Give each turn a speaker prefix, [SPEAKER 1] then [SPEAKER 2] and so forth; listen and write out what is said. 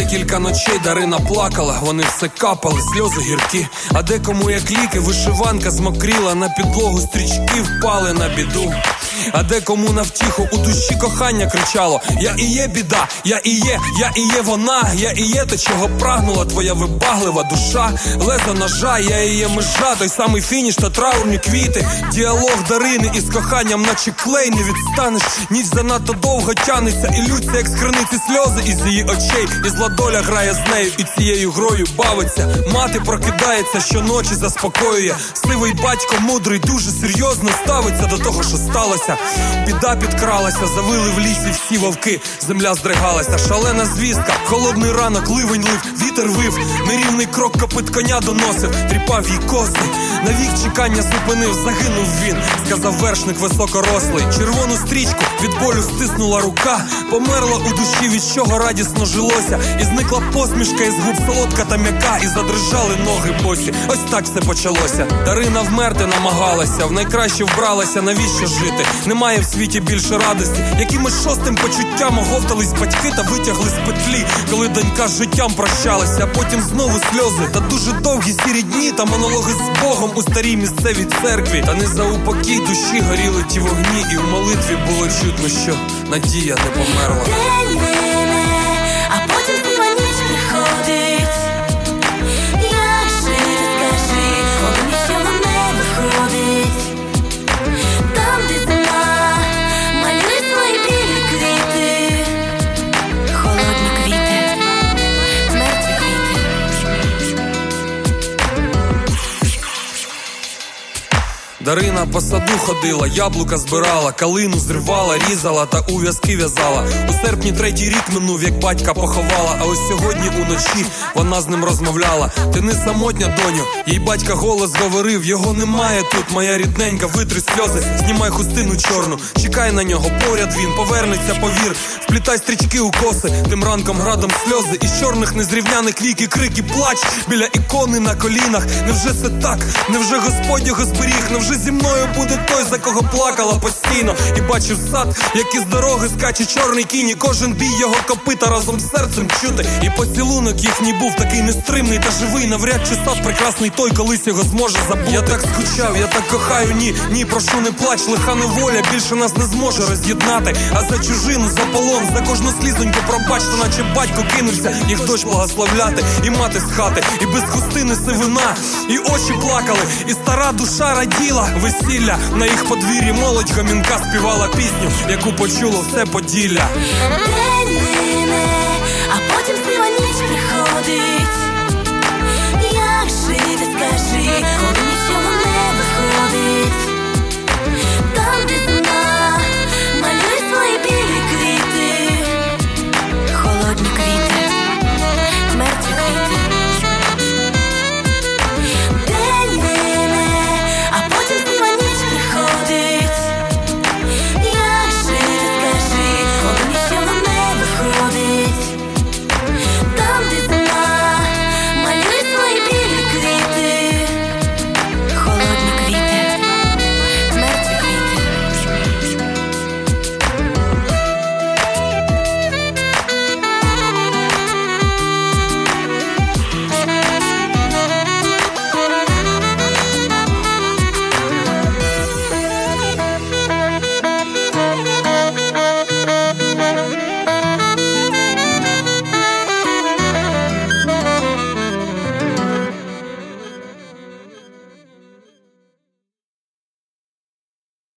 [SPEAKER 1] Декілька ночей Дарина плакала, вони все капали, сльози гіркі. А декому як ліки, вишиванка змокріла, на підлогу стрічки впали на біду. А декому на втіху у душі кохання кричало: я і є біда, я і є вона, я і є те, чого прагнула твоя вибаглива душа. Лезо ножа, я і є межа, той самий фініш та траурні квіти. Діалог Дарини із коханням, наче клей, не відстанеш. Ніч занадто довго тянеться і лються, як з криниці сльози із її очей. І зла доля грає з нею і цією грою бавиться. Мати прокидається щоночі, заспокоює. Сивий батько мудрий дуже серйозно ставиться до того, що сталося. Біда підкралася, завили в лісі всі вовки. Земля здригалася, шалена звістка. Холодний ранок, ливень лив, вітер вив. Нерівний крок копит коня доносив, тріпав їй коси. Навік чекання зупинив, загинув він, сказав вершник високорослий. Червону стрічку від болю стиснула рука. Померла у душі, від чого радісно жилося. І зникла посмішка із губ, солодка та м'яка. І задрижали ноги босі, ось так все почалося. Дарина вмерти намагалася, в найкраще вбралася, навіщо жити? Немає в світі більше радості. Якимось шостим почуттям оговтались батьки та витягли з петлі, коли донька з життям прощалася. А потім знову сльози та дуже довгі сірі дні та монологи з Богом у старій місцевій церкві. Та не за упокій душі горіли ті вогні, і в молитві було чутно, що надія не померла.
[SPEAKER 2] А потім ціла ніч приходить. Як жити, скажи, коли нічого не виходить. Там, де зима, малює свої білі квіти. Холодні квіти, мертві квіти.
[SPEAKER 1] Дарина по саду ходила, яблука збирала, калину зривала, різала та у в'язки в'язала. У серпні 3-й рік минув, як батька поховала. А ось сьогодні уночі вона з ним розмовляла. Ти не самотня, доню, їй батька голос говорив: його немає тут, моя рідненька, витри сльози, знімай хустину чорну, чекай на нього, поряд він, повернеться, повір. Вплітай стрічки у коси, тим ранком градом сльози. Із чорних незрівняних віки крики, плач біля ікони на колінах. Невже це так? Невже Господь його зберіг? Невже зі мною буде той, за кого плакала постійно? І бачив сад, як із дороги скаче чорний кінь, і кожен бій його копита разом з серцем чути. І поцілунок їхній був такий нестримний та живий. Навряд чи сад прекрасний той колись його зможе забути. Я так скучав, я так кохаю, ні, прошу не плач, лиха неволя більше нас не зможе роз'єднати. А за чужину, за полон, за кожну слізоньку пробач, то наче батько кинувся їх дощ благословляти. І мати з хати, і без хустини сивина, і очі плакали, і стара душа раділа. Весілля на їх подвір'ї, молодь гомінка співала пісню, яку почуло все Поділля.
[SPEAKER 2] День мине, а потім ціла ніч приходить. Як жити, скажи, коли нічого не